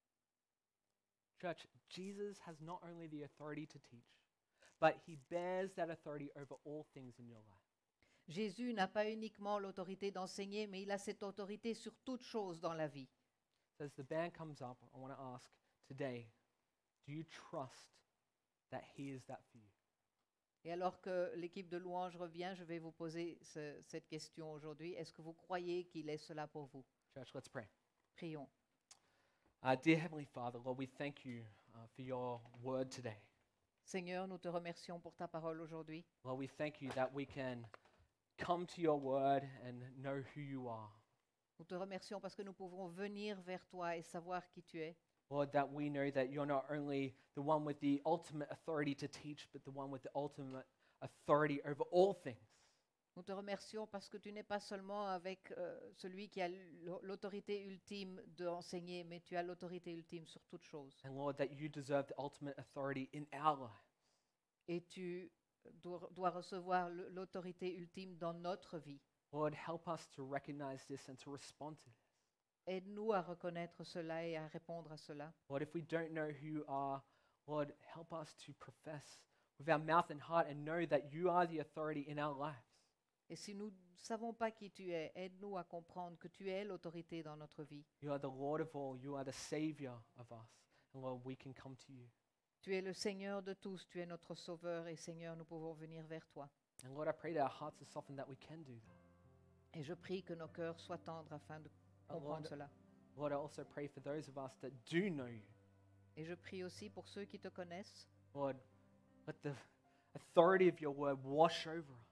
Church, Jesus has not only the authority to teach, but He bears that authority over all things in your life. Jésus n'a pas uniquement l'autorité d'enseigner, mais il a cette autorité sur toute chose dans la vie. So as the band comes up, I want to ask today, do you trust that He is that for you? Et alors que l'équipe de louange revient, je vais vous poser ce- cette question aujourd'hui. Est-ce que vous croyez qu'il est cela pour vous? Church, let's pray. Prions. Uh, dear Heavenly Father, Lord, we thank you uh, for your word today. Seigneur, nous te remercions pour ta parole aujourd'hui. Lord, we thank you that we can come to your word and know who you are. Nous te remercions parce que nous pouvons venir vers toi et savoir qui tu es. Lord, that we know that you're not only the one with the ultimate authority to teach, but the one with the ultimate authority over all things. Nous te remercions parce que tu n'es pas seulement avec euh, celui qui a l'au- l'autorité ultime d'enseigner, mais tu as l'autorité ultime sur toute chose. And Lord, that you deserve the ultimate authority in our lives. Et tu dois, dois recevoir le- l'autorité ultime dans notre vie. Lord, help us to recognize this and to respond to this. Aide-nous à reconnaître cela et à répondre à cela. Lord, if we don't know who you are, Lord, help us to profess with our mouth and heart and know that you are the authority in our lives. Et si nous ne savons pas qui tu es, aide-nous à comprendre que tu es l'autorité dans notre vie. You are the Lord of all. You are the Savior of us. And Lord, we can come to you. Tu es le Seigneur de tous, tu es notre Sauveur et Seigneur, nous pouvons venir vers toi. And Lord, I pray that our hearts are softened that we can do that. Et je prie que nos cœurs soient tendres afin de Oh, comprendre Lord. cela. Lord, I also pray for those of us that do know you. Et je prie aussi pour ceux qui te connaissent, Lord, let the authority of your word wash over us.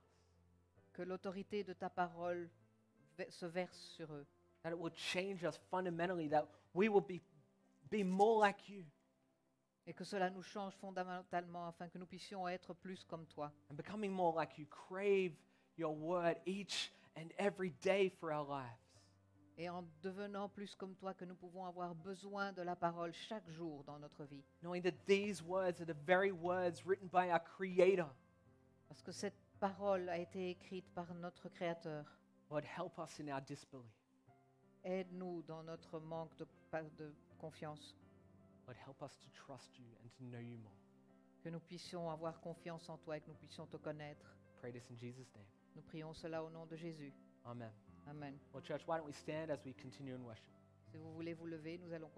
que l'autorité de ta parole ve- se verse sur eux, That it will change us fundamentally, that we will be, be more like you. et que cela nous change fondamentalement afin que nous puissions être plus comme toi. And becoming more like you, crave your word each and every day for our lives. Et en devenant plus comme toi, que nous pouvons avoir besoin de la parole chaque jour dans notre vie. Knowing that these words are the very words written by our Creator. Parce que cette parole a été écrite par notre Créateur. Lord, help us in our disbelief. Aide-nous dans notre manque de, pa- de confiance, Lord, help us to trust you and to know you more. que nous puissions avoir confiance en toi et que nous puissions te connaître. Pray this in Jesus' name. Nous prions cela au nom de Jésus. Amen. Amen. Well, church, why don't we stand as we continue in worship? Si vous voulez vous lever, nous allons